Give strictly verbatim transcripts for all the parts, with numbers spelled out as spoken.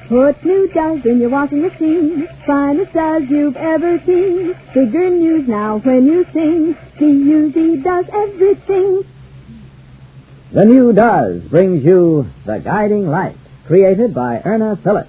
Put new Does in your washing machine. Finest Does you've ever seen. Bigger news now when you sing. D U Z does everything. The new Does brings you The Guiding Light, created by Erna Phillips.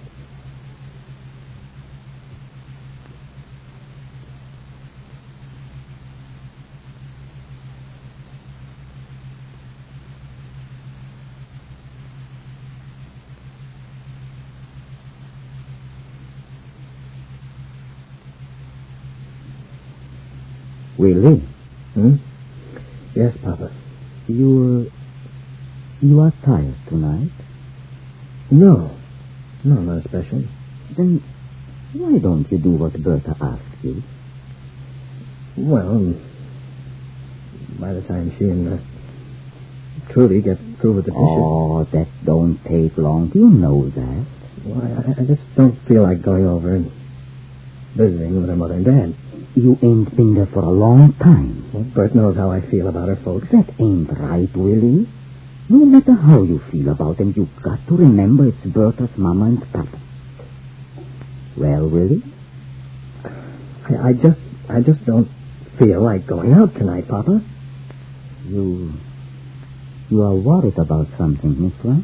Willie? Hmm? Yes, Papa. You, uh, you are tired tonight? No. No, not especially. Then why don't you do what Bertha asks you? Well, by the time she and uh, Trudy get through with the dishes... Oh, that don't take long. You know that. Well, I, I just don't feel like going over and visiting with her mother and dad. You ain't been there for a long time. Well, Bert knows how I feel about her folks. That ain't right, Willie. No matter how you feel about them, you've got to remember it's Bertha's mama and papa. Well, Willie? I, I just I just don't feel like going out tonight, Papa. You... You are worried about something, Miss White?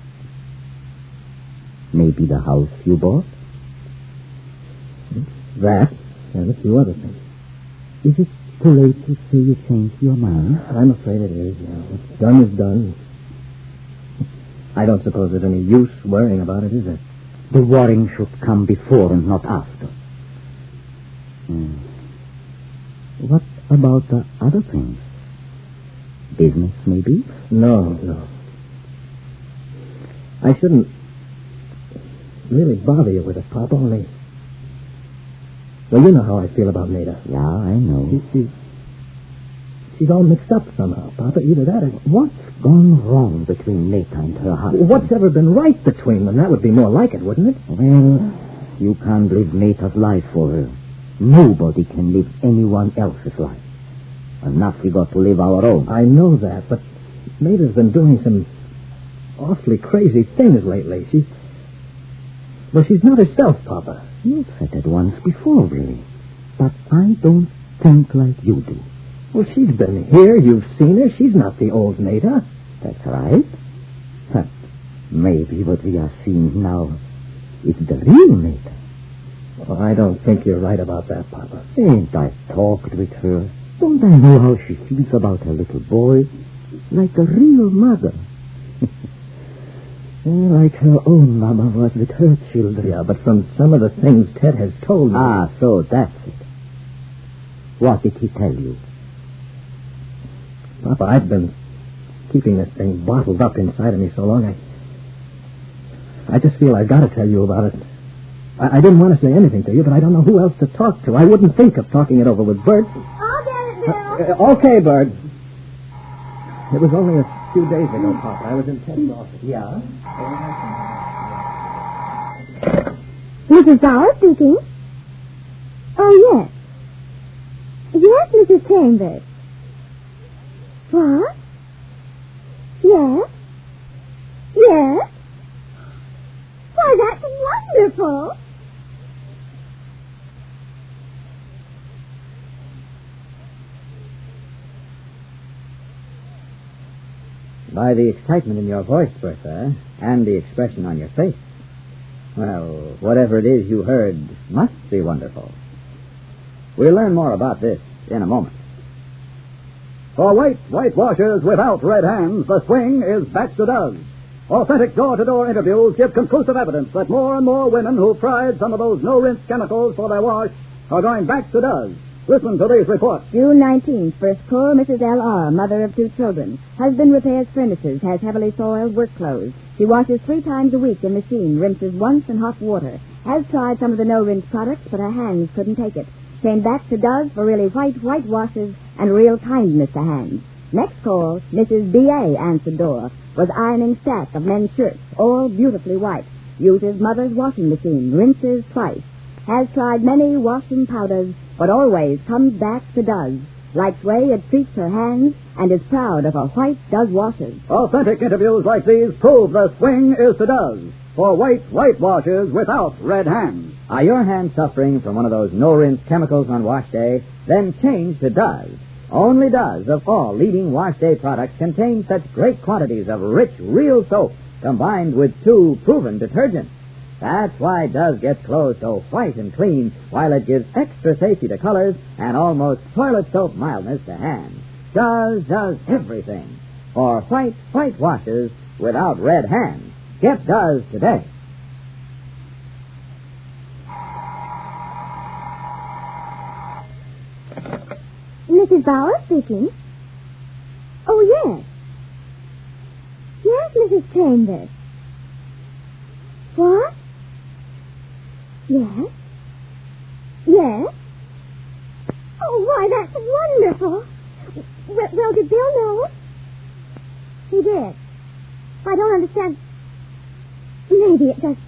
Maybe the house you bought? That and a few other things. Is it too late to say you changed your mind? I'm afraid it is, yeah. What's done is done. I don't suppose there's any use worrying about it, is there? The worrying should come before and not after. Hmm. What about the other things? Business, maybe? No, no. I shouldn't really bother you with it, Papa, only... Well, you know how I feel about Nada. Yeah, I know. She, she, she's all mixed up somehow, Papa. Either that or... What's gone wrong between Nada and her husband? What's ever been right between them? That would be more like it, wouldn't it? Well, you can't live Nada's life for her. Nobody can live anyone else's life. Enough we got to live our own. I know that, but Nada's been doing some awfully crazy things lately. She's... Well, she's not herself, Papa. You've said that once before, really. But I don't think like you do. Well, she's been here. You've seen her. She's not the old Nada. That's right. But maybe what we are seeing now is the real Nada. Well, I don't think you're right about that, Papa. Ain't I talked with her? Don't I know how she feels about her little boy? Like a real mother. Like her own mama was with her children. Yeah, but from some of the things Ted has told me... Ah, so that's it. What did he tell you? Papa, I've been keeping this thing bottled up inside of me so long, I... I just feel I've got to tell you about it. I, I didn't want to say anything to you, but I don't know who else to talk to. I wouldn't think of talking it over with Bert. I'll get it, Bill. Uh, okay, Bert. It was only a few days ago, Papa. I was in Ted's office. Yeah? Missus Bauer speaking. Oh, yes. Yes, Missus Chambers. What? Yes? Yes? Why, that's wonderful. By the excitement in your voice, Bertha, and the expression on your face. Well, whatever it is you heard must be wonderful. We'll learn more about this in a moment. For white whitewashers without red hands, the swing is back to Does. Authentic door-to-door interviews give conclusive evidence that more and more women who've tried some of those no-rinse chemicals for their wash are going back to Does. Listen to these reports. June nineteenth, first call, Missus L R, mother of two children. Husband repairs furnaces, has heavily soiled work clothes. She washes three times a week in machine, rinses once in hot water. Has tried some of the no-rinse products, but her hands couldn't take it. Came back to Does for really white white washes and real kindness to hands. Next call, Missus B A answered door. Was ironing stack of men's shirts, all beautifully white. Uses mother's washing machine, rinses twice. Has tried many washing powders, but always comes back to Does. Likes way it treats her hands and is proud of her White Does washes. Authentic interviews like these prove the swing is to Does. For white, white washes without red hands. Are your hands suffering from one of those no-rinse chemicals on wash day? Then change to Does. Only Does of all leading wash day products contain such great quantities of rich, real soap combined with two proven detergents. That's why Does gets clothes so white and clean, while it gives extra safety to colors and almost toilet soap mildness to hands. Does does everything. For white, white washes without red hands. Get Does today. Missus Bauer speaking. Oh, yes. Yes, Missus Chambers. What? Yes. Yes. Oh, why, that's wonderful. Well, well, did Bill know? He did. I don't understand. Maybe it just...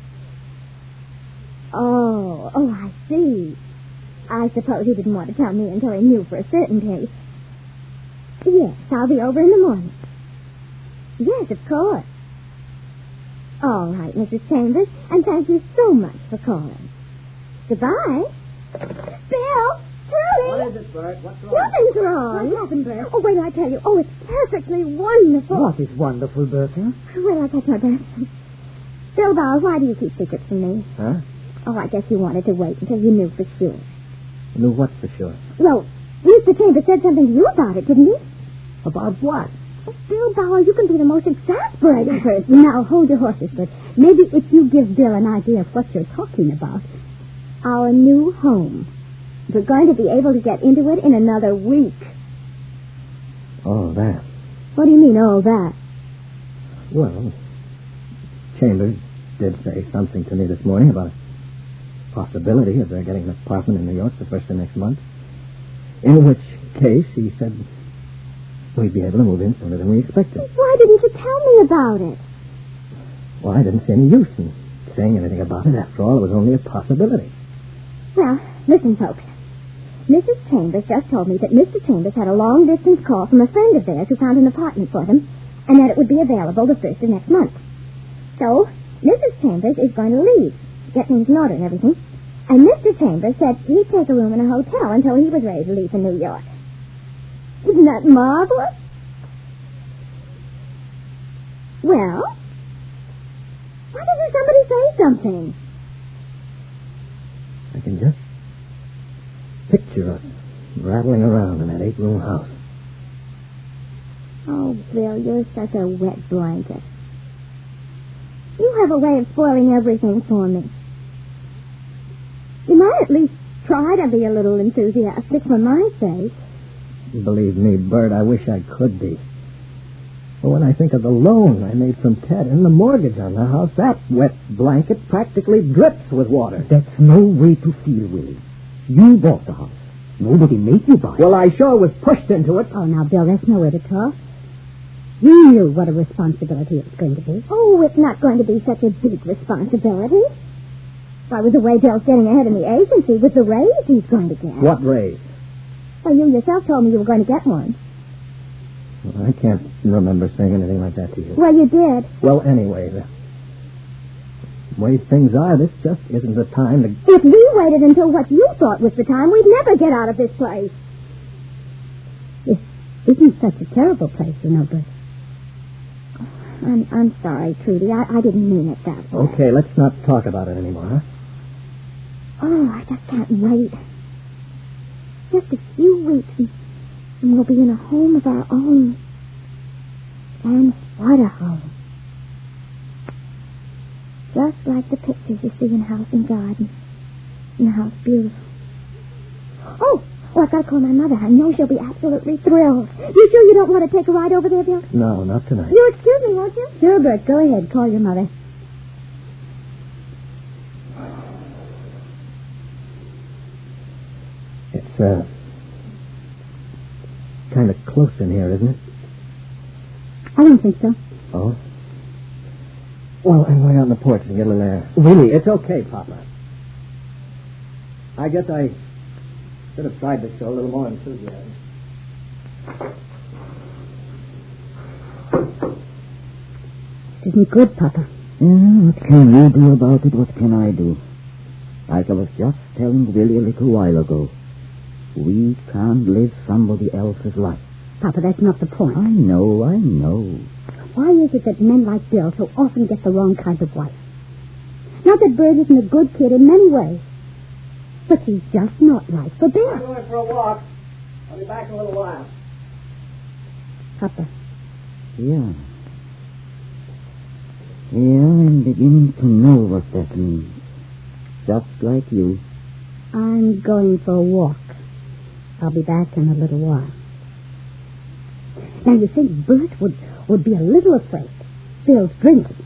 Oh, oh, I see. I suppose he didn't want to tell me until he knew for a certainty. Yes, I'll be over in the morning. Yes, of course. All right, Missus Chambers, and thank you so much for calling. Goodbye. Bill! Trudy! What is it, Bert? What's wrong? Nothing's wrong. What happened, Bert? Oh, wait, I tell you. Oh, it's perfectly wonderful. What is wonderful, Bertha? Well, I'll catch my breath. Bill Bauer, why do you keep secrets from me? Huh? Oh, I guess you wanted to wait until you knew for sure. Knew what for sure? Well, Mister Chambers said something to you about it, didn't he? About what? Oh, Bill Bauer, you can be the most exasperating person. Now, hold your horses, but maybe if you give Bill an idea of what you're talking about. Our new home. We're going to be able to get into it in another week. Oh, that. What do you mean, all that? Well, Chambers did say something to me this morning about a possibility of their getting an apartment in New York the first of next month. In which case, he said we'd be able to move in sooner than we expected. Why didn't you tell me about it? Well, I didn't see any use in saying anything about it. After all, it was only a possibility. Well, listen, folks. Missus Chambers just told me that Mister Chambers had a long-distance call from a friend of theirs who found an apartment for them, and that it would be available the first of next month. So, Missus Chambers is going to leave, get things in order and everything, and Mister Chambers said he'd take a room in a hotel until he was ready to leave for New York. Isn't that marvelous? Well, why doesn't somebody say something? I can just picture us rattling around in that eight-room house. Oh, Bill, you're such a wet blanket. You have a way of spoiling everything for me. You might at least try to be a little enthusiastic for my sake. Believe me, Bert, I wish I could be. But when I think of the loan I made from Ted and the mortgage on the house, that wet blanket practically drips with water. That's no way to feel, Willie. You bought the house. Nobody made you buy it. Well, I sure was pushed into it. Oh, now, Bill, that's no way to talk. You knew what a responsibility it was going to be. Oh, it's not going to be such a big responsibility. Why, with the way Bill's getting ahead in the agency, with the raise he's going to get. What raise? Well, you yourself told me you were going to get one. Well, I can't remember saying anything like that to you. Well, you did. Well, anyway, the way things are, this just isn't the time to... If we waited until what you thought was the time, we'd never get out of this place. This isn't such a terrible place, you know, Bert. I'm, I'm sorry, Trudy. I, I didn't mean it that way. Okay, let's not talk about it anymore, huh? Oh, I just can't wait. Just a few weeks and, and we'll be in a home of our own. And what a home. Just like the pictures you see in House and Garden. In House Beautiful. Oh, oh, I've got to call my mother. I know she'll be absolutely thrilled. You sure you don't want to take a ride over there, Bill? No, not tonight. You'll excuse me, won't you? Sure, Bert. Go ahead. Call your mother. It's, uh, kind of close in here, isn't it? I don't think so. Oh? Well, I'm going out on the porch and get a little air. Really? It's okay, Papa. I guess I should have tried to show a little more enthusiasm. isn't good, Papa. Yeah, what can you do about it? What can I do? Like I was just telling Willie a little while ago, we can't live somebody else's life. Papa, that's not the point. I know, I know. Why is it that men like Bill so often get the wrong kind of wife? Not that Bert isn't a good kid in many ways, but he's just not right for Bill. I'm going for a walk. I'll be back in a little while. Papa. Yeah. Yeah, I'm beginning to know what that means. Just like you. I'm going for a walk. I'll be back in a little while. Now, you think Bert would, would be a little afraid. Bill's drinking.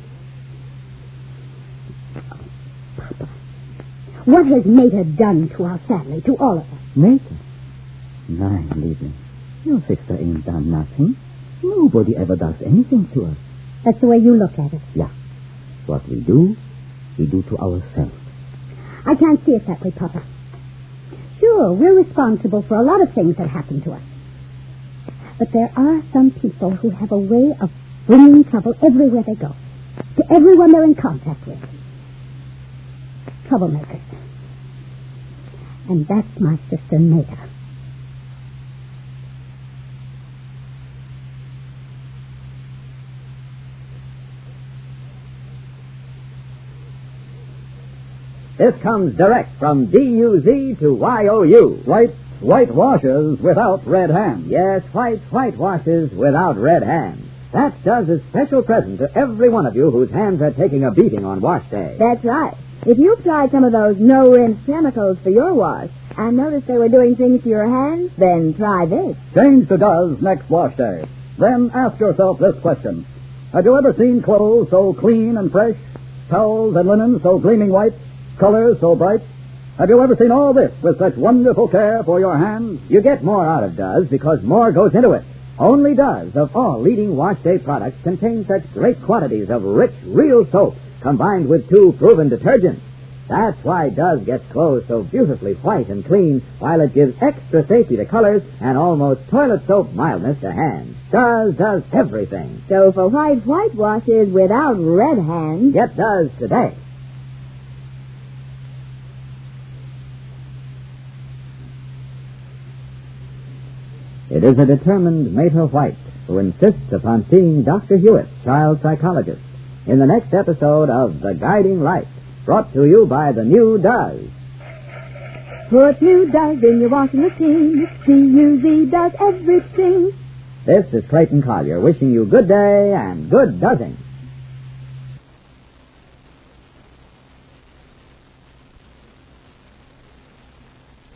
Oh, Papa, what has Mater done to our family, to all of us? Mater? My Lily, your sister ain't done nothing. Nobody ever does anything to us. That's the way you look at it. Yeah. What we do, we do to ourselves. I can't see it that way, Papa. Sure, we're responsible for a lot of things that happen to us. But there are some people who have a way of bringing trouble everywhere they go, to everyone they're in contact with. Troublemakers. And that's my sister Mater. This comes direct from D U Z to Y O U. White, white washes without red hands. Yes, white, white washes without red hands. That's Does' special present to every one of you whose hands are taking a beating on wash day. That's right. If you've tried some of those no-rinse chemicals for your wash and noticed they were doing things to your hands, then try this. Change to Does next wash day. Then ask yourself this question. Have you ever seen clothes so clean and fresh? Towels and linen so gleaming white? Colors so bright? Have you ever seen all this with such wonderful care for your hands? You get more out of Does because more goes into it. Only Does, of all leading wash day products, contain such great quantities of rich, real soap combined with two proven detergents. That's why Does gets clothes so beautifully white and clean, while it gives extra safety to colors and almost toilet soap mildness to hands. Does does everything. So for white white washes without red hands, Get Does today. It is a determined Mater White who insists upon seeing Doctor Hewitt, child psychologist, in the next episode of The Guiding Light, brought to you by the new Does. put new Does in your washing machine. D U Z does everything. This is Clayton Collier wishing you good day and good dozzing.